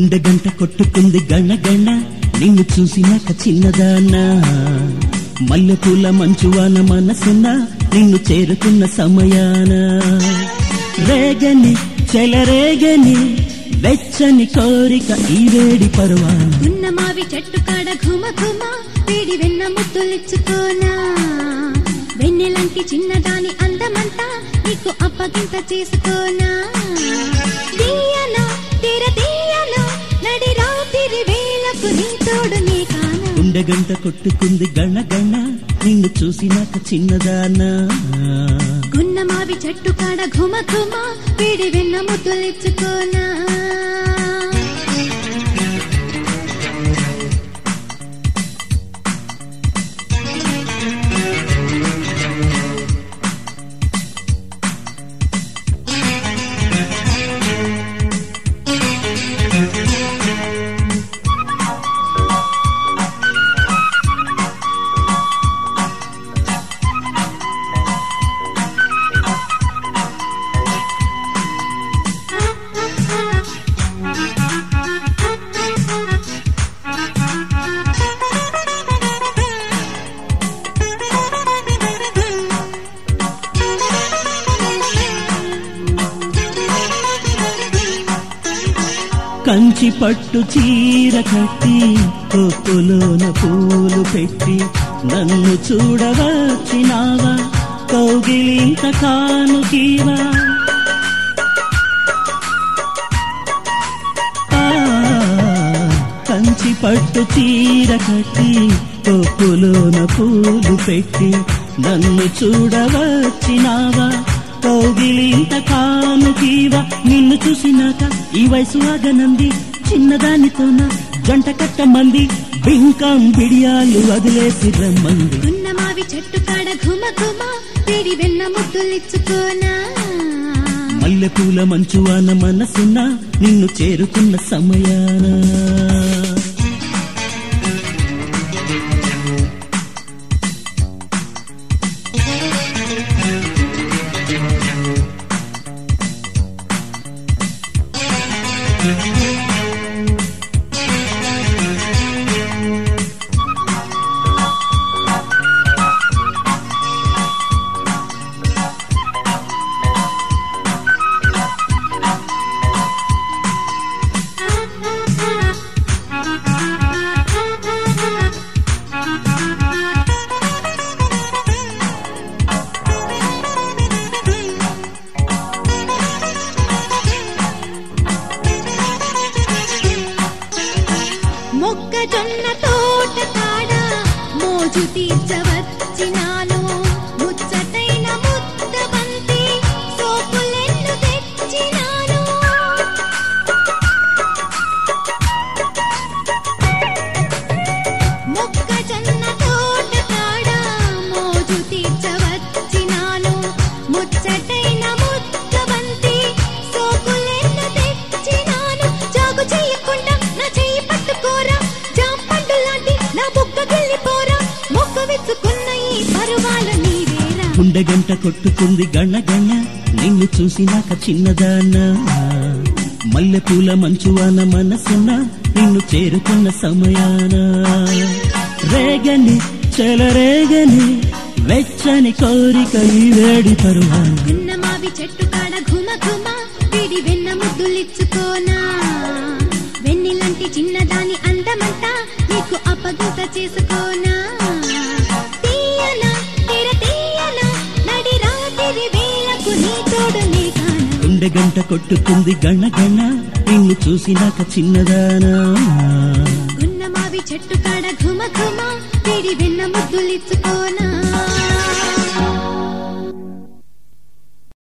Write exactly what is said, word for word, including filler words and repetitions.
గుండె గంట కొట్టుకుంది గణ గణ నిన్ను చూసినాక చిన్నదానా మల్లెపూల మంచువాన మనసున నిన్ను చేరుకున్న సమయాన రేగని చెలరేగని వెచ్చని కోరిక ఈ వేడి పర్వాన ఉన్న మావి చెట్టు కాడ ఘుమ ఘుమ వేడి వెన్న ముద్దులిచ్చుకోనా వెన్నెలంటి చిన్నదాని అందమంతా నీకు అప్పగింత చేసుకోనా తీయనా తీర తీయనా నడి రాత్రి వేళకు నీ తోడు నీ కానా గుండె గంట కొట్టుకుంది గణ గణ నిన్ను చూసినాక చిన్నదానా గున్న మావి చెట్టు కాడ ఘుమ ఘుమ వేడి వెన్న ముద్దులిచ్చుకోనా కంచి పట్టు చీర కట్టి కొప్పులోన పూలు పెట్టి నన్ను చూడవచ్చినావా కౌగిలింత కానుకీవా కంచి పట్టు చీర కట్టి కొప్పులోన పూలు పెట్టి నన్ను చూడవచ్చినావా కౌగిలింత కానుకీవా నిన్ను చూసినాక ఈ వయసు ఆగనంది చిన్నదానితోన జంట కట్టమంది బింకం బిడియాలు వదిలేసి రమ్మంది ఉన్న మావి చెట్టు కాడ ఘుమ ఘుమ వేడి వెన్న ముద్దులిచ్చుకోనా మల్లెపూల మంచువాన మనసున నిన్ను చేరుకున్న సమయాన మొక్కజొన్న తోట కాడ మోజు తీర్చవచ్చినాను ముచ్చటైన ముద్దబంతి సోపులెన్ను తెచ్చినాను మొక్కజొన్న తోట కాడ మోజు తీర్చవచ్చినాను ముచ్చటైన ముద్దబంతి సోపులెన్ను తెచ్చినాను జాగు చేయకుండా నా చెయ్యి పట్టుకోరా జాంపండు లాంటి నా బుగ్గ గిల్లిపోరా మొక్క విచ్చుకున్న ఈ పరువాల నీవేరా గుండె గంట కొట్టుకుంది గణ గణ నిన్ను చూసినాక చిన్నదానా మల్లెపూల మంచువాన మనసున నిన్ను చేరుకున్న సమయాన రేగని చెలరేగని వెచ్చని కోరిక ఈ వేడి పరువాన గున్న మావి చెట్టు కాడ ఘుమ ఘుమ వేడి వెన్న ముద్దులిచ్చుకోనా వెన్నెలంటి చిన్నదాని అందమంతా నీకు అప్పగింత చేసుకోనా తీయనా తీర తీయనా నడి రాత్రి వేళకు నీ తోడు నీ కానా గుండె గంట కొట్టుకుంది గణ గణ నిన్ను చూసినాక చిన్నదానా గున్న మావి చెట్టు కాడ ఘుమ ఘుమ వేడి వెన్న ముద్దులిచ్చుకోనా